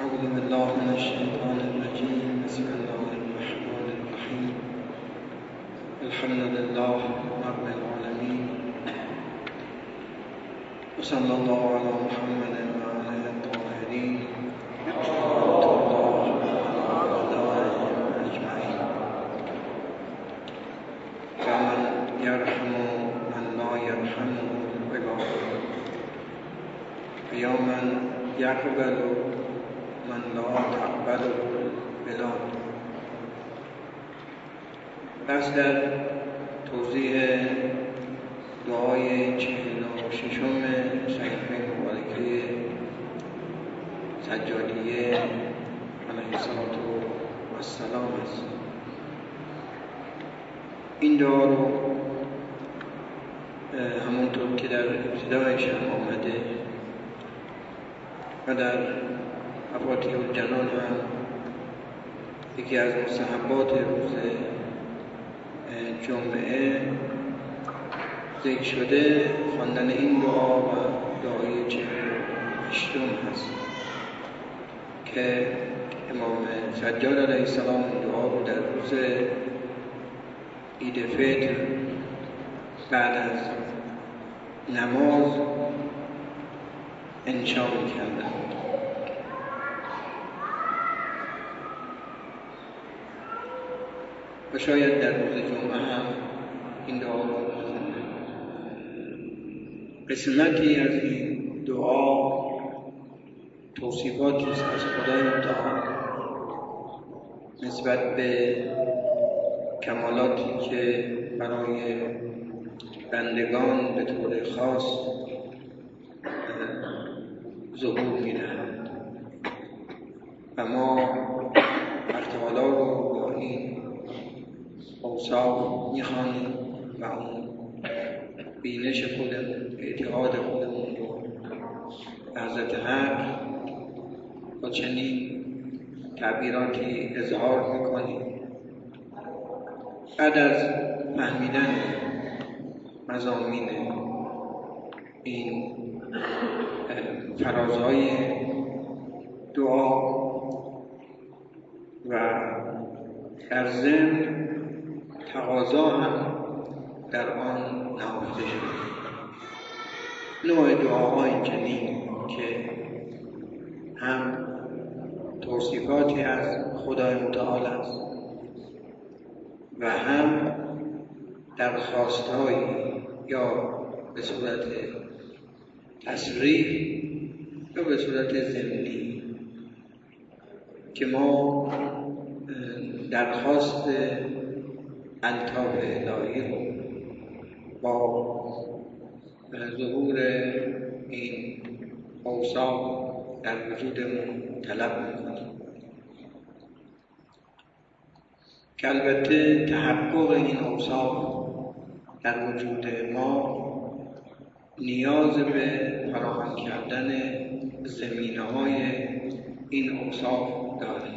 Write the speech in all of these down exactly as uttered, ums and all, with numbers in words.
أعوذ بالله من الشيطان الرجيم. بسم الله الرحمن الرحيم. الحمد لله رب العالمين، وصلى الله على محمد وعلى الطاهرين ورحمة الله وبركاته أجمعين. فمن يرحم من لا يرحم عباده، ويوما يقبل من لا تقبل بلاد. پس در توضیح دعای چهل و ششم صحیفه مبارکه سجادیه علیه السلام است. این دعا رو همونطور که در ابتدایش هم آمده و در مفاتیح الجنان هم یکی از مستحبات روز جمعه ذکر شده، خواندن این دعا و دعای چهل و هشتم هست که امام سجاد علیه السلام این دعا رو در روز عید فطر بعد از نماز انشا می‌کردند. و شاید در روز جمعه هم این دعا رو بخونند. قسمتی از این دعا توصیفاتی است از خدای متعال نسبت به کمالاتی که برای بندگان به طور خاص ظهور می‌دهند و ما حق تعالی رو با این اوصاف می‌خوانیم و اون بینش خودمون، اعتقاد خودمون رو به حضرت حق با چنین تعبیراتی اظهار می‌کنیم. بعد از فهمیدن مضامین این فرازهای دعا و در ضمن تقاضا هم در آن نهفته شده، نوع دعاهای چنین که هم توصیفاتی از خدای متعال است و هم درخواستهایی یا به صورت تصریح یا به صورت ضمنی که ما درخواست الطاف الهی رو با ظهور این اوصاف در وجودمون طلب می‌کنیم که البته تحقق این اوصاف در وجود ما نیاز به فراهم کردن زمینه‌های این اوصاف داریم،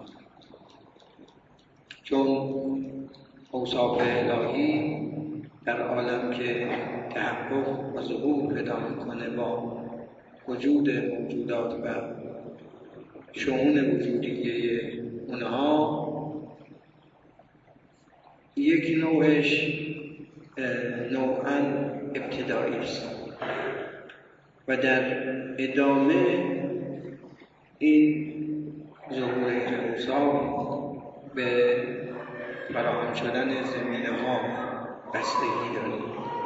چون اوصاف الهی در عالم که تحقق و ظهور پیدا می‌کنه با وجود موجودات و شؤون وجودیه اونها، یک نوعش نوعاً ابتدایی است و در ادامه این ظهور این اوصاف به فراهم شدن زمینه‌ها بستگی داریم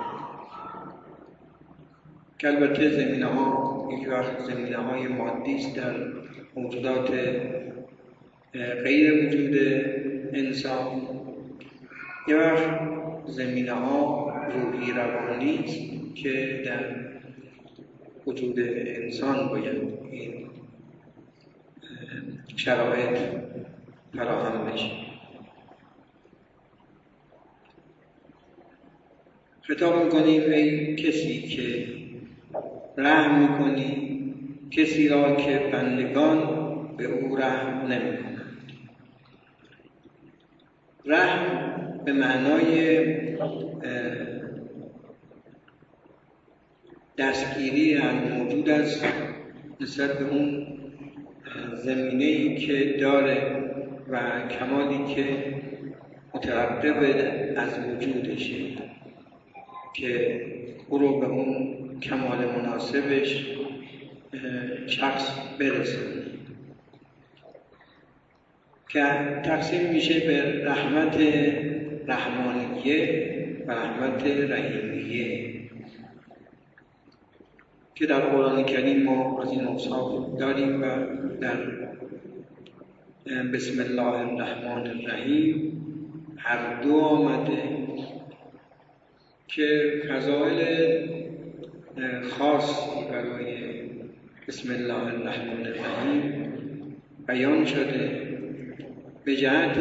که البته زمینه‌ها یک وقت زمینه‌های مادی است در موجودات غیر وجود انسان، یک وقت زمینه‌ها روحی روانی است که در وجود انسان باید این شرایط فراهم بشه. خطاب می‌کنیم ای کسی که رحم می‌کنی کسی را که بندگان به او رحم نمی‌کنند. رحم به معنای دستگیری هم موجود است نسبت به اون زمینه‌ای که داره و کمالی که مترقب از وجودشه که او رو به اون کمال مناسبش شخص برسونه، که تقسیم میشه به رحمت رحمانیه و رحمت رحیمیه که در قرآن کریم ما از این اوصاف داریم و در بسم الله الرحمن الرحیم هر دو آمده که فضائل خاصی برای بسم الله الرحمن الرحیم بیان شده به جهت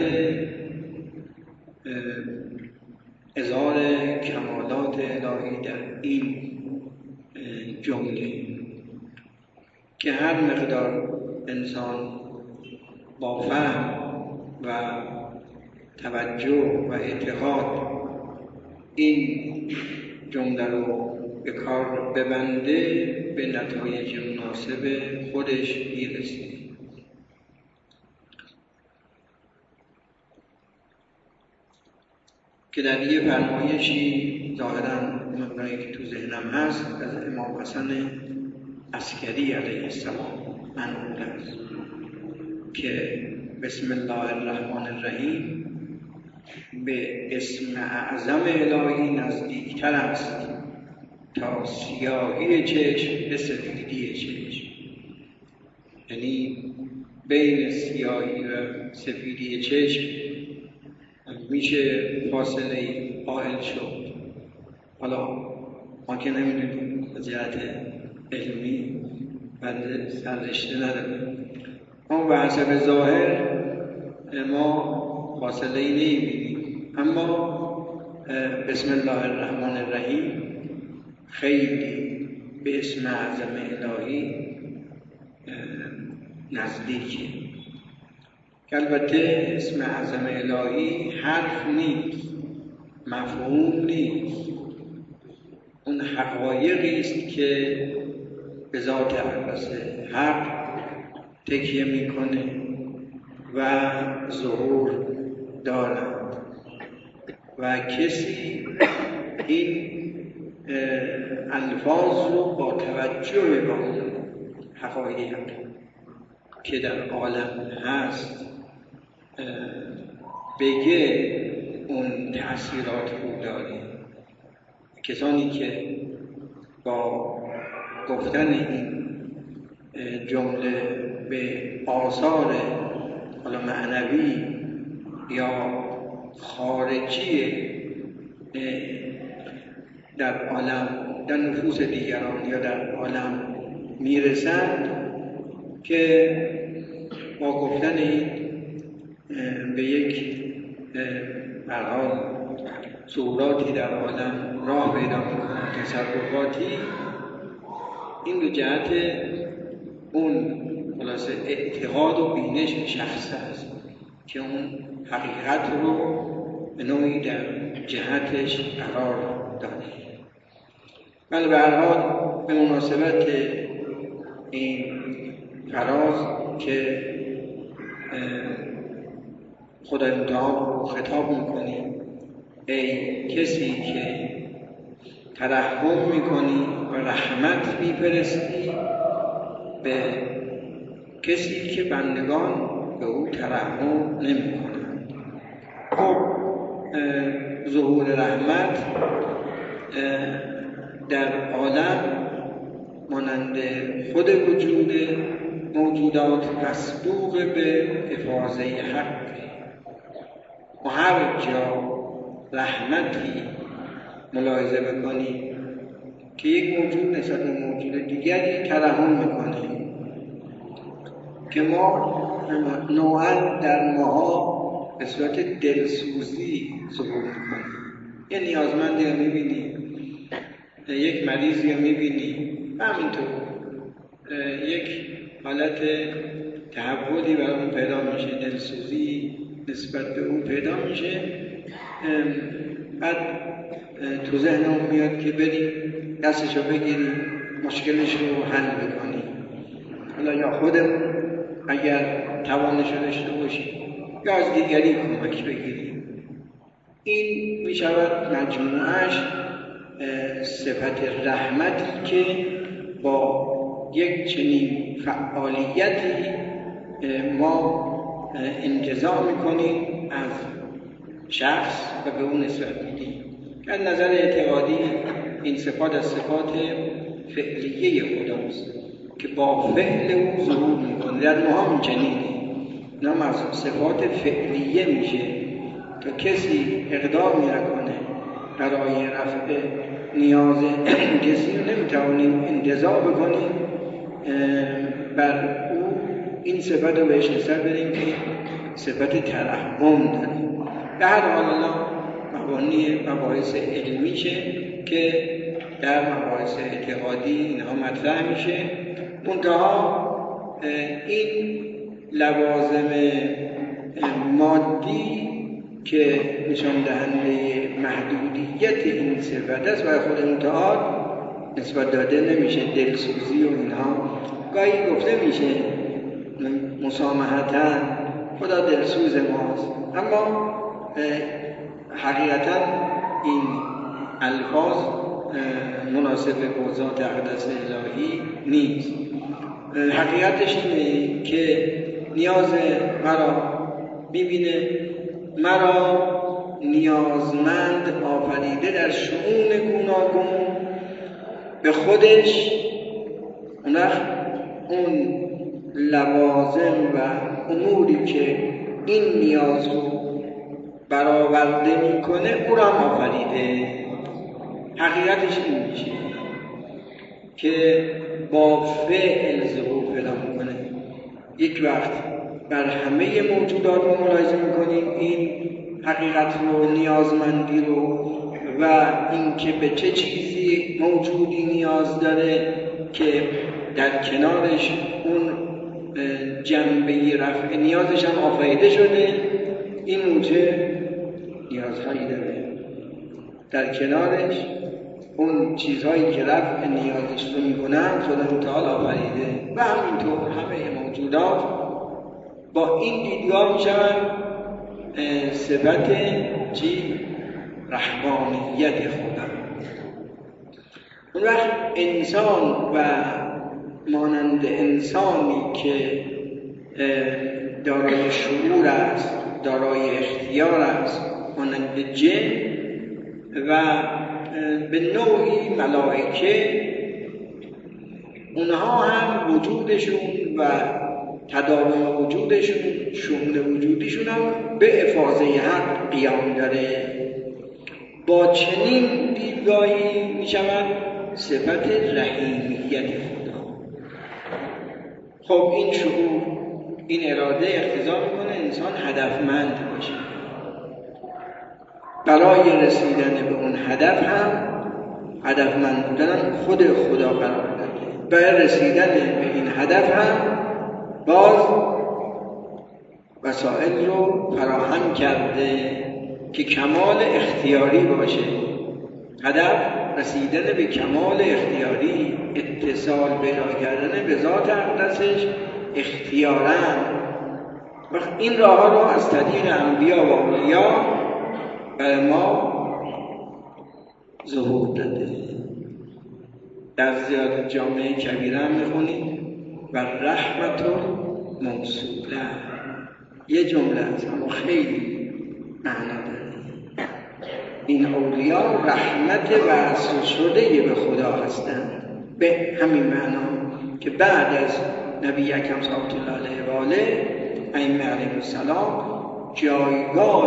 اظهار کمالات الهی در این جمله که هر مقدار انسان با فهم و توجه و اعتقاد این جمله رو به کار ببنده به نتایج مناسب خودش میرسه. که در یه فرمایشی ظاهراً مقداری که تو ذهنم هست از امام حسن عسکری علیه السلام منقول است که بسم الله الرحمن الرحیم به اسم اعظم الهی نزدیکتر است تا سیاهی چشم به سفیدی چشم. یعنی بین سیاهی و سفیدی چشم میشه فاصله قائل شد. حالا ما که نمیدونیم از جهت علمی بنده سررشته نداریم، اما به حسب ظاهر ما فاصله ای نمیبینیم، اما بسم الله الرحمن الرحیم خیلی به اسم اعظم الهی نزدیکه. که البته اسم اعظم الهی حرف نیست، مفهوم نیست، اون حقایقی است که به ذات اقدس حق تکیه میکنه و ظهور دارد و کسی این الفاظ رو با توجه به اون حقایق که در عالم هست بگه اون تأثیرات رو داره. کسانی که با گفتن این جمله به آثار حالا معنوی یا خارجی در عالم، در نفوس دیگران یا در عالم میرسند، که با گفتن این به یک برحال صوراتی در عالم راه پیدا می‌کنند، تصرفاتی، این به جهت اون خلاصه اعتقاد و بینش شخص است که اون حقیقت رو به نوعی در جهتش قرار داده. ولی به هر حال به مناسبت این فراز که خدای متعال رو خطاب میکنی، ای کسی که ترحم میکنی و رحمت میفرستی به کسی که بندگان به او ترحم نمیکنند. خب ظهور رحمت در عالم مانند خود وجود موجودات مسبوق به افاضه حق و هر جا رحمتی ملاحظه بکنی که یک موجود نسبت به موجود دیگری ترحم میکنه، که ما نوعا در ماها به صورت دلسوزی ظهور میکنیم. یه نیازمندی رو میبینی، یک مریضی رو میبینی، همینطور یک حالت تحولی برای اون پیدا میشه، دلسوزی نسبت به اون پیدا میشه، بعد تو ذهن اون میاد که بریم دستشو بگیریم مشکلش رو حل بکنیم. حالا یا خودمون اگر توانش رو داشته باشیم یا از دیگری کمک بگیریم. این می شود مجموعش صفت رحمتی که با یک چنین فعالیتی ما انتزاع میکنیم از شخص و به اون نسبت میدیم. از نظر اعتقادی این صفات از صفات فعلیه خداست که با فعل او ظهور میکنه. در ما هم چنینه، نام از صفات فعلیه میشه تا کسی اقدامی نکنه برای رفع نیاز کسی رو نمیتوانیم انتزاع بکنیم بر او این صفت رو بهش نسبت بدیم که صفت ترحم داره. به هر حال مبانی مباحث علمیشه که در مباحث اعتقادی اینها مطرح میشه. منتها این لوازم مادی که نشان دهنده محدودیت این صفت است و خود متعال نسبت داده نمیشه. دلسوزی و اینها گاهی گفته میشه مسامحتاً خدا دلسوز ماست، اما حقیقتاً این الفاظ مناسب با ذات اقدس الهی نیست. حقیقتش اینه که نیاز مرا میبینه، مرا نیازمند آفریده در شؤون گوناگون به خودش، اون اون لوازم و اموری که این نیاز رو برآورده میکنه او را آفریده. حقیقتش این میشه که با فعل ظهور پیدا میکنه. یک وقت بر همه موجودات رو ملاحظه میکنیم این حقیقت رو، نیازمندی رو و اینکه به چه چیزی موجودی نیاز داره که در کنارش اون جنبه رفع نیازش هم آفریده شده. این موجود نیازهایی داره، در کنارش اون چیزهایی که رفع نیازش رو میکنن خدا متعال آفریده و همینطور همه موجودات با این دیدگاه میشوند صفت چی؟ رحمانیت خدا. اون وقت انسان و مانند انسانی که دارای شعور است، دارای اختیار است، مانند جن و به نوعی ملائکه، اونها هم وجودشون و تداوم وجودشون، شؤون وجودیشون هم به افاضه حق قیام داره. با چنین دیدگاهی می شود صفت رحیمیت خدا. خب این شعور، این اراده اقتضا میکنه انسان هدفمند باشه. برای رسیدن به اون هدف هم هدفمند بودن خود خدا قرار داده. برای رسیدن به این هدف هم باز وسائل رو فراهم کرده که کمال اختیاری باشه. هدف رسیدن به کمال اختیاری، اتصال پیدا کردن به ذات اقدسش اختیاراً. وقت این راه ها رو از طریق انبیا و اولیا برای ما ظهور داده. در زیاد جامعه کبیره هم میخونید و رحمت موصوله، یه جمله است اما خیلی معنا داره. این اولیا رحمت وصل شده به خدا هستند، به همین معنا که بعد از نبی اکرم صلی الله علیه و آله ائمه علیهم السلام جایگاه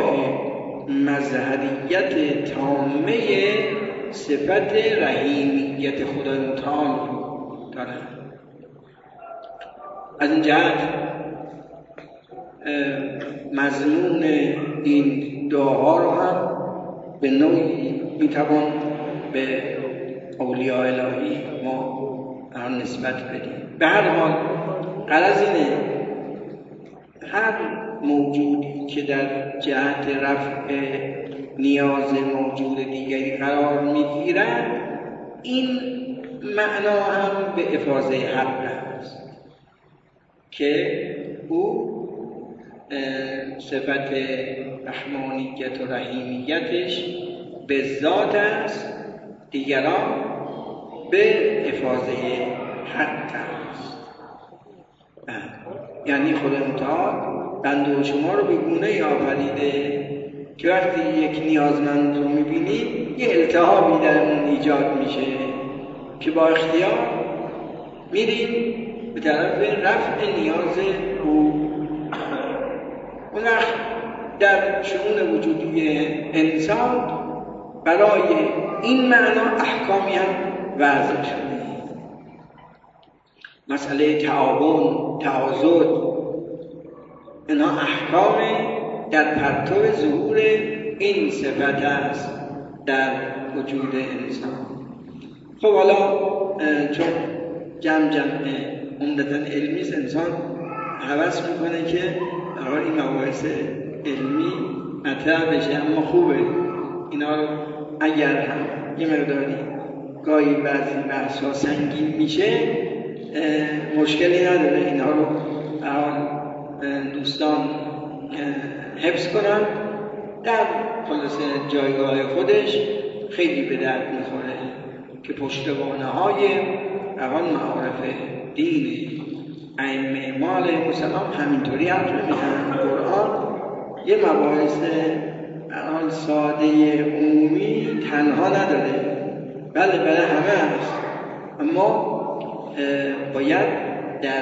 مظهریت تامه صفت رحیمیت خدای متعال دارند. از این جهت مضمون این دعاها رو هم به نوعی میتوان به اولیاء الهی ما هم نسبت بدیم. به هر حال غرض اینه هر موجودی که در جهت رفع نیاز موجود دیگری قرار میگیرد، این معنا هم به افاضه حق است. که او صفت رحمانیت و رحیمیتش به ذات است، دیگران به افاضه حق است. یعنی خدا متعال بنده و شما رو به گونه آفریده که وقتی یک نیازمند رو میبینید یه التهابی در اون ایجاد میشه که با اختیار میریم به طرف رفع نیاز او. اون وقت در شؤون وجودی انسان برای این معنا احکامی هم وضع شده. مسئله تعاون، تعاضد، اینا احکام در پرتو ظهور این صفت است در وجود انسان. خب حالا چون جمع جمع عمدتاً علمی است، انسان هوس میکنه که این مباحث علمی مطرح بشه، اما خوبه اینا رو اگر هم یه مقداری گاهی بعضی بحث‌ها سنگین میشه مشکلی نداره، اینا رو دوستان حفظ کنن، در خلاصه جایگاه خودش خیلی به درد میخوره که پشتوانه های روان معارف دین ائمه ما علیهم السلام همینطوری حرف نمیزنن. قرآن یه مباحث الان ساده عمومی تنها نداره، بله بله همه هست، اما باید در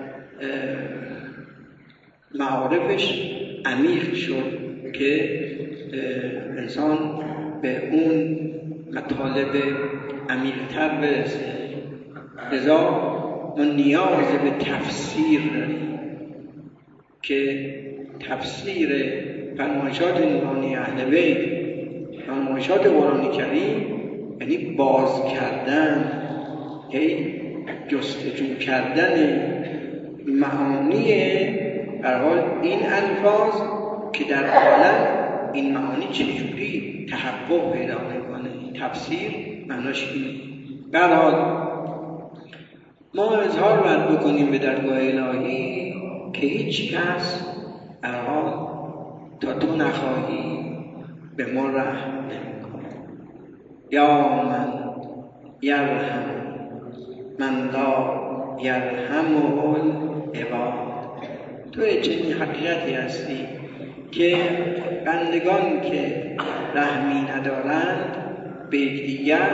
معارفش عمیق شد که انسان به اون مطالب عمیق‌تر برسه. لذا ما نیاز به تفسیر داریم که تفسیر فرمایشات نورانی اهل بیت، فرمایشات قرآن کریم، یعنی باز کردن، یعنی جستجو کردن معانی در حال این الفاظ که در عالم این معانی چجوری تحقق پیدا میکنه. تفسیر معناش اینه. به هر حال ما اظهار باید بکنیم به درگاه الهی که هیچ کس در حال تا تو نخواهی به ما رحم نمیکنه. یا من یرحم من لا یرحمه العباد. تو چنین حقیقتی هستی که بندگان که رحمی ندارند به یکدیگر،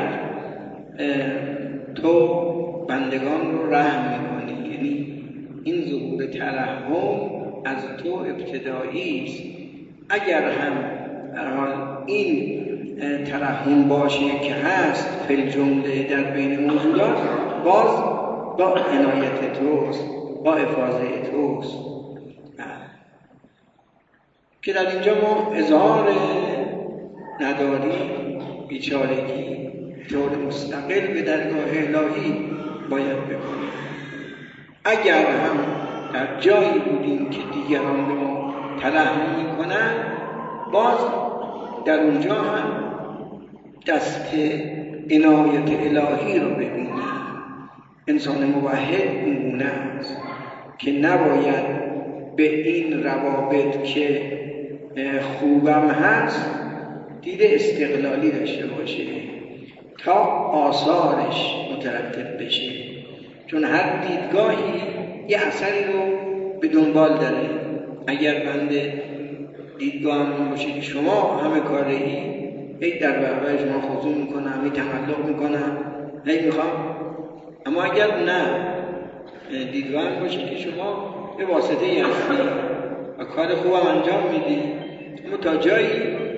تو بندگان رو رحم میکنی. یعنی این ظهور ترحم از تو ابتدایی است. اگر هم در حال این ترحم باشه که هست فی الجمله در بین موجودات، باز با عنایت توست، با افاضه توست، که در اینجا ما اظهار نداری، بیچارگی طور مستقل به درگاه الهی باید بکنیم. اگر هم در جایی بودیم که دیگران به ما ترحم میکنن، باز در اونجا هم دست عنایت الهی رو ببینیم. انسان موحد اونگونه است که نباید به این روابط که خوبم هست دید استقلالی داشته باشه تا آثارش مترتب بشه، چون هر دیدگاهی یه اثری رو به دنبال داره. اگر بنده دیدگاهم این باشه که شما همه کاری ای در برابر شما خضوع میکنم، ای تملق میکنم، ای میخوام، اما اگر نه دیدگاهم باشه که شما به واسطه ای هستی و کار خوبم انجام میدی، اما تا جایی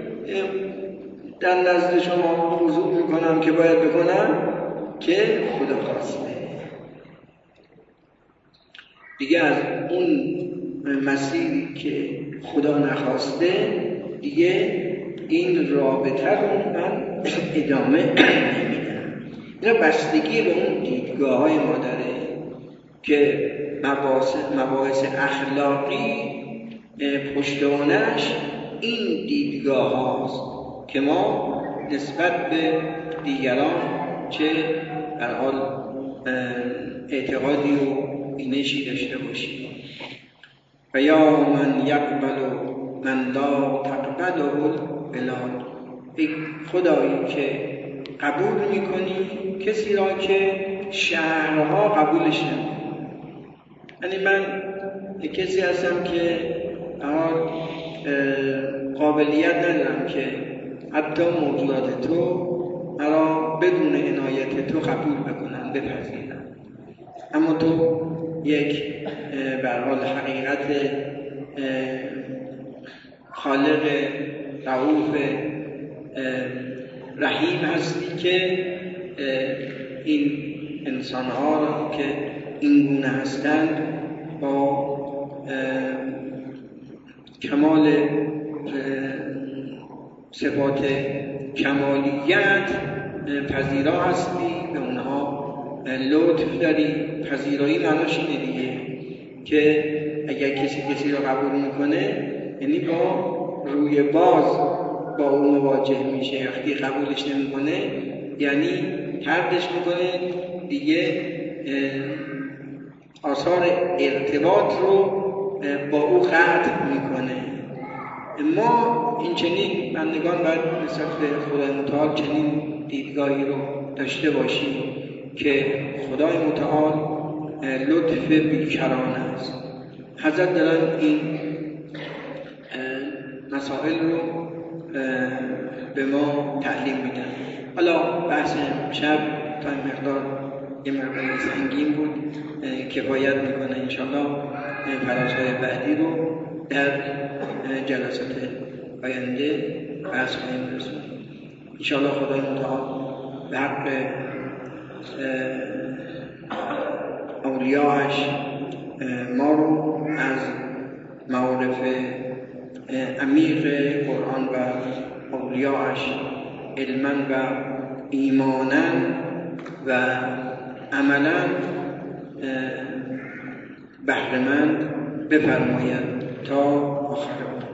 در نزد شما خضوع میکنم که باید بکنم که خدا خواسته، دیگه از اون مسیری که خدا نخواسته دیگه این رابطه رو من ادامه نمیدم. اینا بستگی به اون دیدگاه های ما داره که مباحث, مباحث اخلاقی پشتوانش این دیدگاه هاست که ما نسبت به دیگران چه در حال اعتقادی و بینشی داشته باشیم. و یا من یقبل من لا تقبل البلاد، ای خدایی که قبول میکنی کسی را که شهرها قبولش نمیکنه. یعنی من کسی هستم که قابلیت ندارم که حتی موجودات تو مرا بدون عنایت تو قبول بکنن، بپذیرن، اما تو یک به هر حال حقیقت خالق رؤوف رحیم هستی که این انسان‌ها را که این گونه هستند با کمال صفات کمالیت پذیرا هستی، به اونها لطف داری. پذیرایی معناش اینه دیگه که اگر کسی کسی را قبول میکنه یعنی با روی باز با اون مواجه میشه. وقتی قبولش نمیکنه یعنی طردش میکنه دیگه، آثار ارتباط رو با او قطع میکنه. ما این چنین بندگان باید نسبت به خدای متعال چنین دیدگاهی رو داشته باشیم که خدای متعال لطف بیکران است. حضرت دارن این مسائل رو به ما تعلیم میدن. حالا بحث شب تا این مقدار یه مقدار سنگین بود، کفایت میکنه. انشاءالله فرازهای بعدی رو در جلسات آینده بحث کنیم رسول. انشاءالله خدای متعال به حق اولیاءش ما رو از معارف عمیق قرآن و اولیاءش علما و ایمانا و عملا بهره‌مند بفرماید تا آخر.